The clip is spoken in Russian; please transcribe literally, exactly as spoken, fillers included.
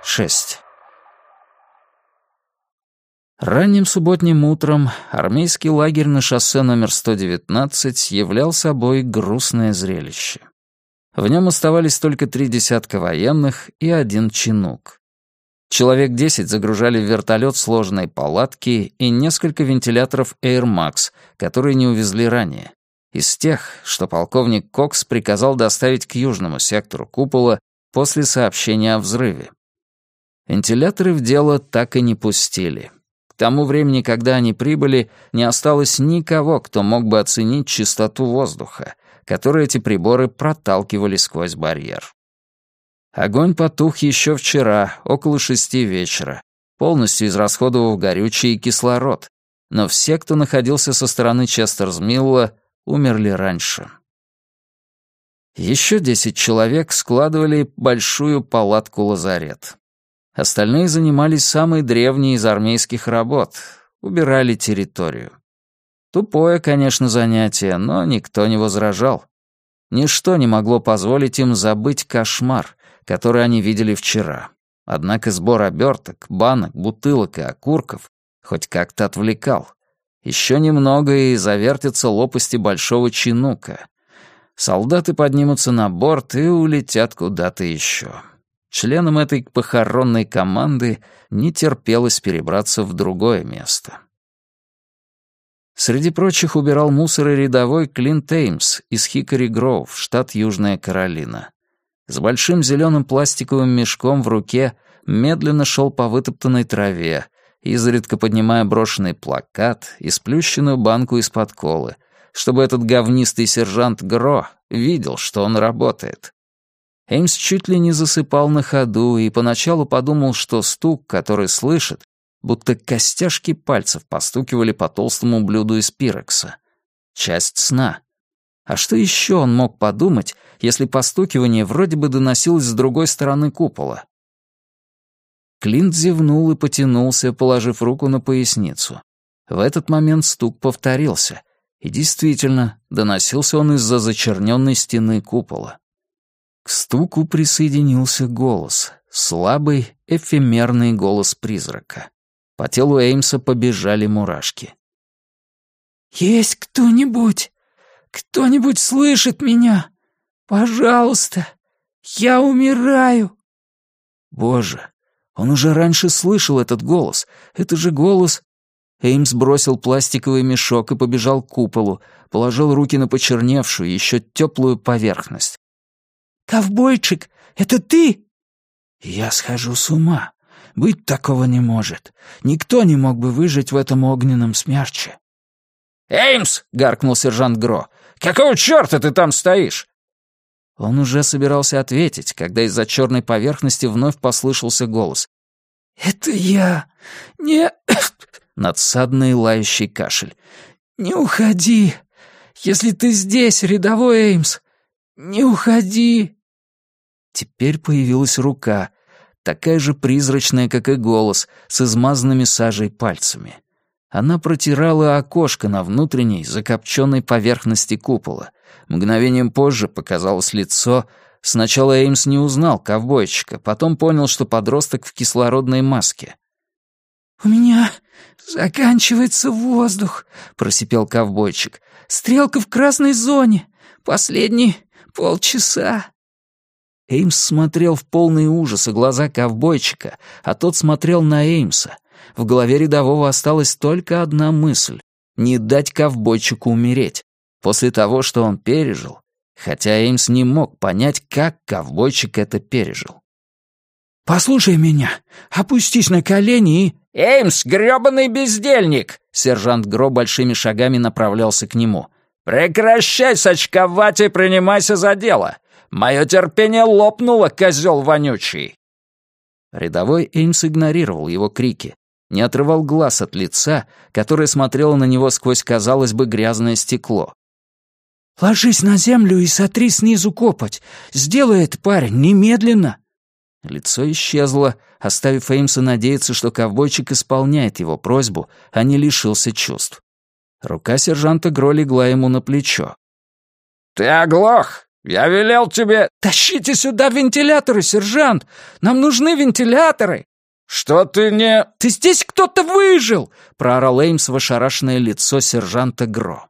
шесть. Ранним субботним утром армейский лагерь на шоссе номер сто девятнадцать являл собой грустное зрелище. В нем оставались только три десятка военных и один чинук. Человек десять загружали в вертолет сложенные палатки и несколько вентиляторов Air Max, которые не увезли ранее, из тех, что полковник Кокс приказал доставить к южному сектору купола после сообщения о взрыве. Вентиляторы в дело так и не пустили. К тому времени, когда они прибыли, не осталось никого, кто мог бы оценить чистоту воздуха, который эти приборы проталкивали сквозь барьер. Огонь потух еще вчера, около шести вечера, полностью израсходовав горючее и кислород, но все, кто находился со стороны Честерс-Милла, умерли раньше. Еще десять человек складывали большую палатку-лазарет. Остальные занимались самой древней из армейских работ — убирали территорию. Тупое, конечно, занятие, но никто не возражал. Ничто не могло позволить им забыть кошмар, который они видели вчера. Однако сбор оберток, банок, бутылок и окурков хоть как-то отвлекал. Еще немного и завертятся лопасти большого чинука. Солдаты поднимутся на борт и улетят куда-то еще. Членам этой похоронной команды не терпелось перебраться в другое место. Среди прочих убирал мусор и рядовой Клинт Эймс из Хикори-Гроув, штат Южная Каролина. С большим зеленым пластиковым мешком в руке медленно шел по вытоптанной траве, изредка поднимая брошенный плакат и сплющенную банку из-под колы, чтобы этот говнистый сержант Гро видел, что он работает. Эймс чуть ли не засыпал на ходу и поначалу подумал, что стук, который слышит, будто костяшки пальцев постукивали по толстому блюду из пирокса. Часть сна. А что еще он мог подумать, если постукивание вроде бы доносилось с другой стороны купола? Клинт зевнул и потянулся, положив руку на поясницу. В этот момент стук повторился, и действительно, доносился он из-за зачерненной стены купола. К стуку присоединился голос, слабый, эфемерный голос призрака. По телу Эймса побежали мурашки. «Есть кто-нибудь? Кто-нибудь слышит меня? Пожалуйста, я умираю!» Боже, он уже раньше слышал этот голос. Это же голос... Эймс бросил пластиковый мешок и побежал к куполу, положил руки на почерневшую, еще теплую поверхность. «Ковбойчик, это ты?» «Я схожу с ума. Быть такого не может. Никто не мог бы выжить в этом огненном смерче». «Эймс!» — гаркнул сержант Гро. «Какого черта ты там стоишь?» Он уже собирался ответить, когда из-за черной поверхности вновь послышался голос. «Это я. Не...» Надсадный лающий кашель. «Не уходи. Если ты здесь, рядовой Эймс, не уходи». Теперь появилась рука, такая же призрачная, как и голос, с измазанными сажей пальцами. Она протирала окошко на внутренней, закопченной поверхности купола. Мгновением позже показалось лицо. Сначала Эймс не узнал ковбойчика, потом понял, что подросток в кислородной маске. «У меня заканчивается воздух», — просипел ковбойчик. «Стрелка в красной зоне. Последние полчаса». Эймс смотрел в полный ужас и глаза ковбойчика, а тот смотрел на Эймса. В голове рядового осталась только одна мысль — не дать ковбойчику умереть. После того, что он пережил, хотя Эймс не мог понять, как ковбойчик это пережил. «Послушай меня, опустись на колени и...» «Эймс, грёбаный бездельник!» Сержант Гро большими шагами направлялся к нему. «Прекращай сочковать и принимайся за дело! Мое терпение лопнуло, козел вонючий!» Рядовой Эймс игнорировал его крики, не отрывал глаз от лица, которое смотрело на него сквозь, казалось бы, грязное стекло. «Ложись на землю и сотри снизу копоть. Сделай это, парень, немедленно!» Лицо исчезло, оставив Эймса надеяться, что ковбойчик исполняет его просьбу, а не лишился чувств. Рука сержанта Гро легла ему на плечо. «Ты оглох? Я велел тебе...» «Тащите сюда вентиляторы, сержант! Нам нужны вентиляторы!» «Что ты не...» «Ты здесь кто-то выжил!» — проорал Эймс в ошарашенное лицо сержанта Гро.